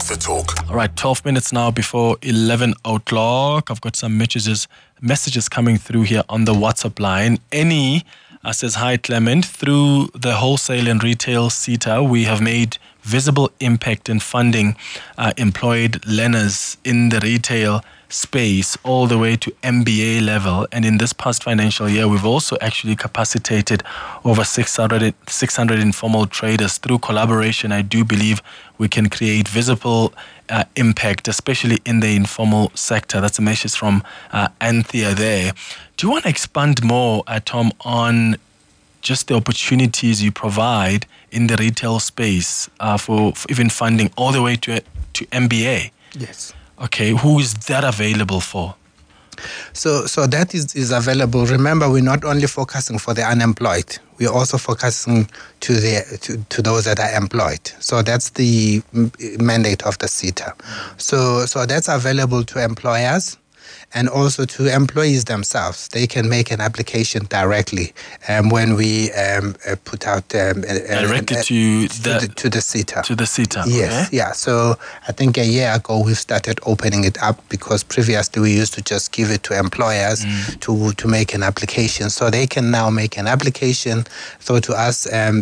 the talk. All right, 12 minutes now before 11 o'clock. I've got some messages coming through here on the WhatsApp line. Annie says, hi, Clement. Through the wholesale and retail SETA, we have made visible impact in funding employed learners in the retail space all the way to MBA level. And in this past financial year, we've also actually capacitated over 600 informal traders. Through collaboration, I do believe we can create visible impact, especially in the informal sector. That's a message from Anthea there. Do you want to expand more, Tom, on just the opportunities you provide in the retail space for even funding all the way to MBA? Yes. Okay, who is that available for? So that is available. Remember, we're not only focusing for the unemployed. We're also focusing to those that are employed. So that's the mandate of the SETA. So that's available to employers and also to employees themselves. They can make an application directly when we put out directly to the SETA. To the SETA. Yes, okay. Yeah. So I think a year ago we started opening it up because previously we used to just give it to employers to make an application. So they can now make an application to us. And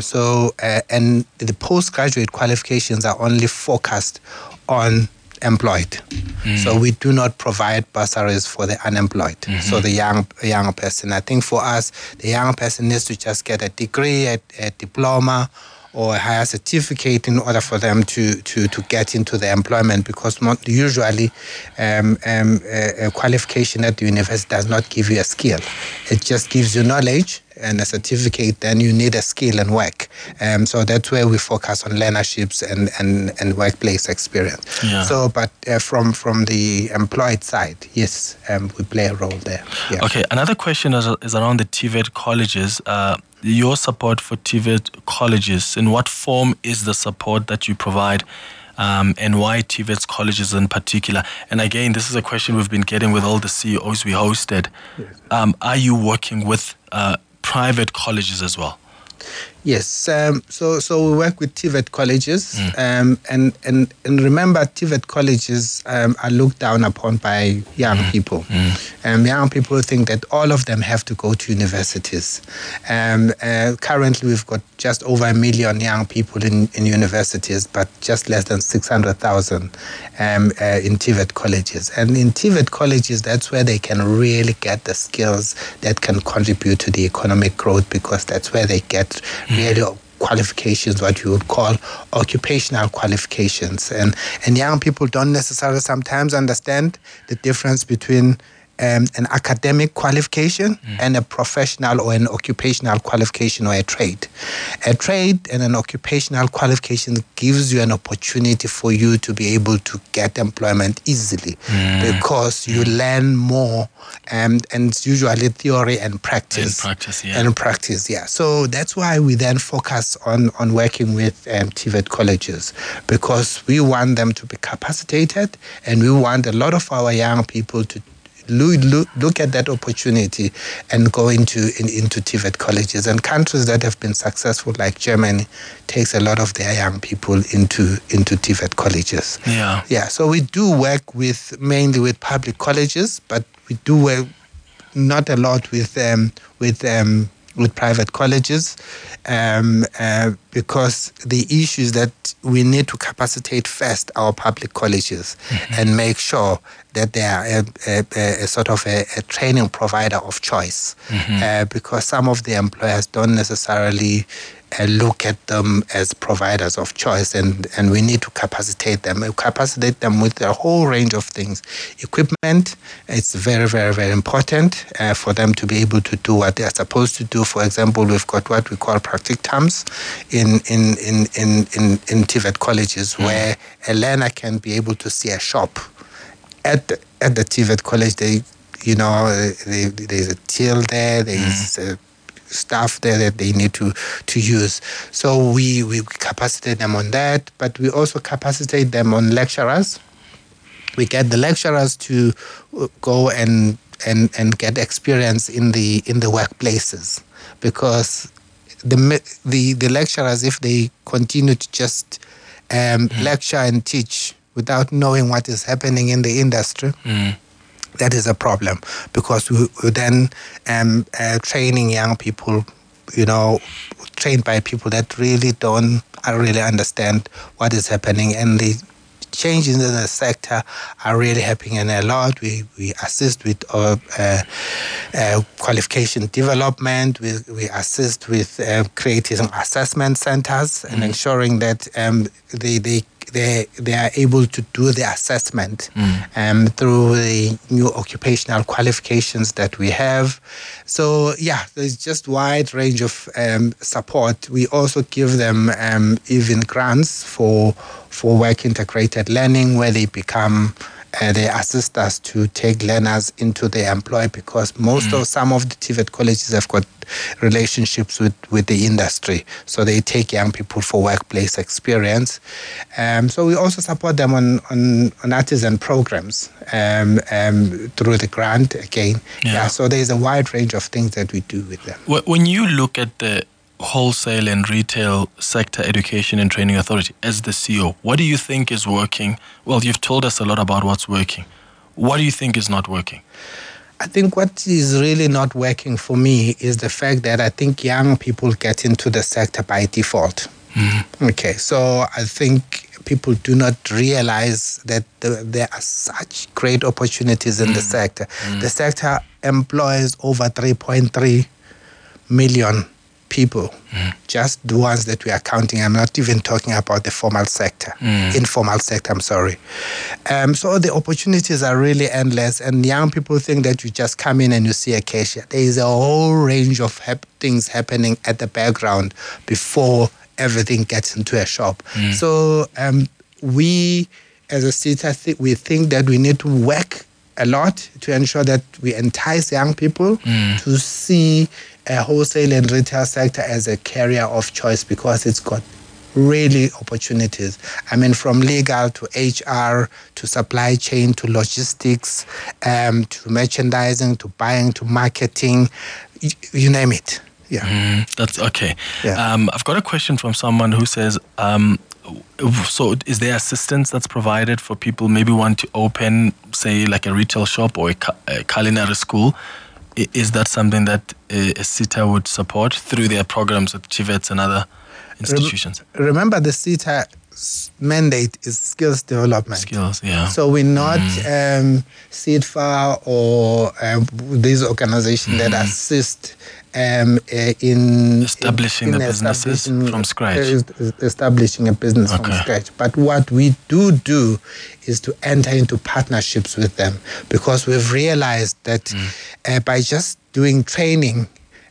the postgraduate qualifications are only focused on employed. So we do not provide bursaries for the unemployed. So the young person. I think for us, the young person needs to just get a degree, a diploma, or a higher certificate in order for them to get into the employment, because usually a qualification at the university does not give you a skill. It just gives you knowledge and a certificate. Then you need a skill and work. So that's where we focus on learnerships and workplace experience. Yeah. So, but from the employed side, yes, we play a role there. Yeah. Okay, another question is around the TVET colleges. Your support for TVET colleges, in what form is the support that you provide, and why TVET colleges in particular? And again, this is a question we've been getting with all the CEOs we hosted. Yes. Are you working with private colleges as well? Yes, so we work with TVET colleges, and remember, TVET colleges are looked down upon by young people. Young people think that all of them have to go to universities. Currently, we've got just over 1 million young people in universities, but just less than 600,000 in TVET colleges. And in TVET colleges, that's where they can really get the skills that can contribute to the economic growth, because that's where they get really qualifications, what you would call occupational qualifications. And young people don't necessarily sometimes understand the difference between an academic qualification and a professional or an occupational qualification or a trade. A trade and an occupational qualification gives you an opportunity for you to be able to get employment easily, because you learn more, and it's usually theory and practice. And practice, yeah. So that's why we then focus on working with TVET colleges, because we want them to be capacitated, and we want a lot of our young people to look at that opportunity and go into TVET colleges. And countries that have been successful, like Germany, takes a lot of their young people into TVET colleges. Yeah. So we do work mainly with public colleges, but we do work not a lot with private colleges, because the issue is that we need to capacitate first our public colleges and make sure that they are a sort of a training provider of choice, because some of the employers don't necessarily look at them as providers of choice, and we need to capacitate them. We capacitate them with a whole range of things. Equipment, it's very, very, very important for them to be able to do what they are supposed to do. For example, we've got what we call practicums in TVET colleges, where a learner can be able to see a shop. At the TVET college, there's a till there, there's staff there that they need to use. So we capacitate them on that, but we also capacitate them on lecturers. We get the lecturers to go and get experience in the workplaces, because the lecturers, if they continue to just lecture and teach without knowing what is happening in the industry, that is a problem, because we then training young people, trained by people that really don't really understand what is happening, and the changes in the sector are really happening a lot. We assist with qualification development. We assist with creating assessment centers and ensuring that they are able to do the assessment through the new occupational qualifications that we have. So there's just wide range of support. We also give them even grants for work integrated learning, where they become they assist us to take learners into the employ, because some of the TVET colleges have got relationships with the industry, so they take young people for workplace experience. So we also support them on artisan programs through the grant again. So there's a wide range of things that we do with them. When you look at the wholesale and retail sector education and training authority as the CEO, what do you think is working? Well, you've told us a lot about what's working. What do you think is not working? I think what is really not working for me is the fact that I think young people get into the sector by default. Okay, so I think people do not realize that there are such great opportunities in the sector. The sector employs over 3.3 million people, just the ones that we are counting. I'm not even talking about the informal sector, I'm sorry. So the opportunities are really endless, and young people think that you just come in and you see a cashier. There is a whole range of things happening at the background before everything gets into a shop. So we, as a city, we think that we need to work a lot to ensure that we entice young people to see a wholesale and retail sector as a career of choice, because it's got really opportunities. I mean, from legal to HR to supply chain to logistics to merchandising to buying to marketing, you name it. That's okay. I've got a question from someone who says, so is there assistance that's provided for people maybe want to open, say, like a retail shop or a culinary school? Is that something that a SETA would support through their programs with TVETs and other institutions? Remember, the SETA mandate is skills development. So we're not SETFA or these organizations that assist in establishing the businesses from scratch. Establishing a business from scratch. But what we do is to enter into partnerships with them, because we've realized that by just doing training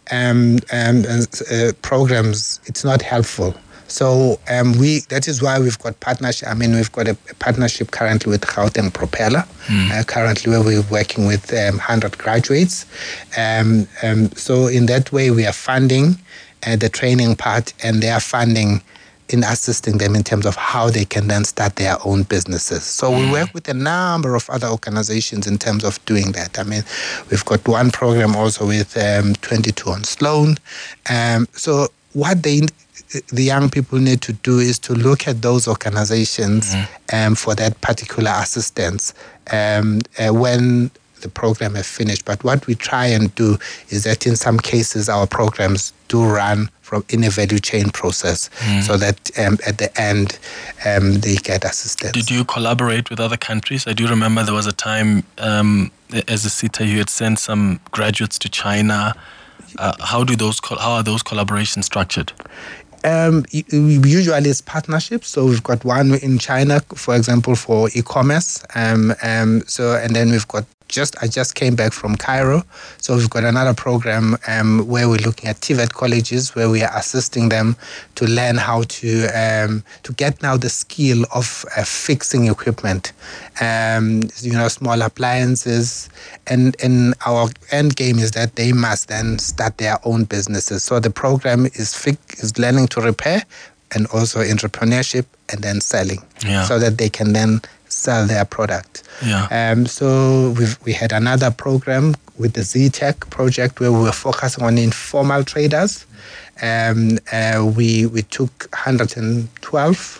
programs, it's not helpful. So that is why we've got partnership. I mean, we've got a partnership currently with Gauteng Propeller, currently where we're working with 100 graduates. So in that way, we are funding the training part, and they are funding in assisting them in terms of how they can then start their own businesses. So we work with a number of other organizations in terms of doing that. I mean, we've got one program also with 22 on Sloan. So what the young people need to do is to look at those organizations for that particular assistance when the program is finished. But what we try and do is that in some cases our programs do run in a value chain process, so that at the end they get assistance. Did you collaborate with other countries? I do remember there was a time as a SETA you had sent some graduates to China. How are those collaborations structured? Usually it's partnerships. So we've got one in China, for example, for e-commerce. And then we've got I just came back from Cairo. So we've got another program where we're looking at TVET colleges, where we are assisting them to learn how to get now the skill of fixing equipment, small appliances. And our end game is that they must then start their own businesses. So the program is learning to repair and also entrepreneurship and then selling, so that they can then sell their product. So we had another program with the Z-Tech project where we were focusing on informal traders. We took 112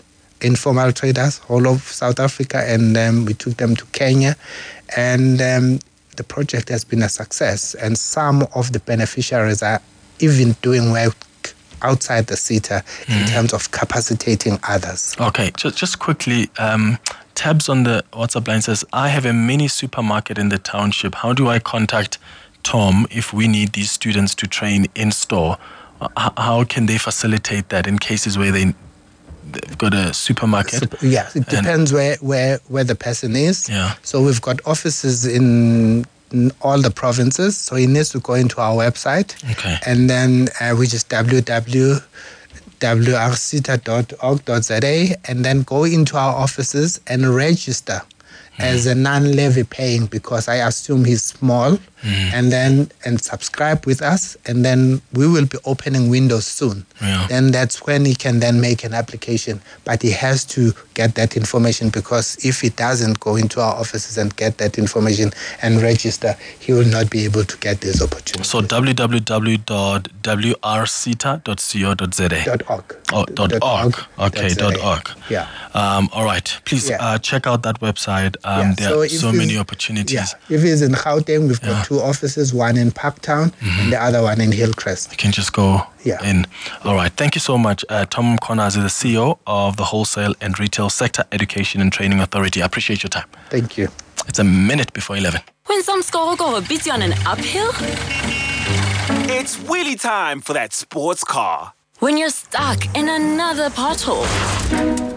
informal traders all of South Africa, and we took them to Kenya, and the project has been a success, and some of the beneficiaries are even doing work outside the SETA in terms of capacitating others. Okay, just quickly, Tabs on the WhatsApp line says, I have a mini supermarket in the township. How do I contact Tom if we need these students to train in store? How can they facilitate that in cases where they've got a supermarket? It depends where the person is. Yeah. So we've got offices in all the provinces. So he needs to go into our website. Okay. And then which is www.wrseta.org.za, and then go into our offices and register as a non-levy paying, because I assume he's small, and subscribe with us, and then we will be opening windows soon. Yeah. Then that's when he can then make an application, but he has to get that information, because if he doesn't go into our offices and get that information and register, he will not be able to get these opportunities. So www.wrseta.co.za. .org. Oh, .org. Okay, .org. Yeah. All right. Please check out that website. There are so many opportunities. Yeah. If he's in Gauteng, we've got two offices, one in Parktown and the other one in Hillcrest. You can just go in. All right. Thank you so much. Tom Mkhwanazi, the CEO of the Wholesale and Retail Sector Education and Training Authority. I appreciate your time. Thank you. It's a minute before 11. When some Skoro beats you on an uphill? It's wheelie time for that sports car. When you're stuck in another pothole?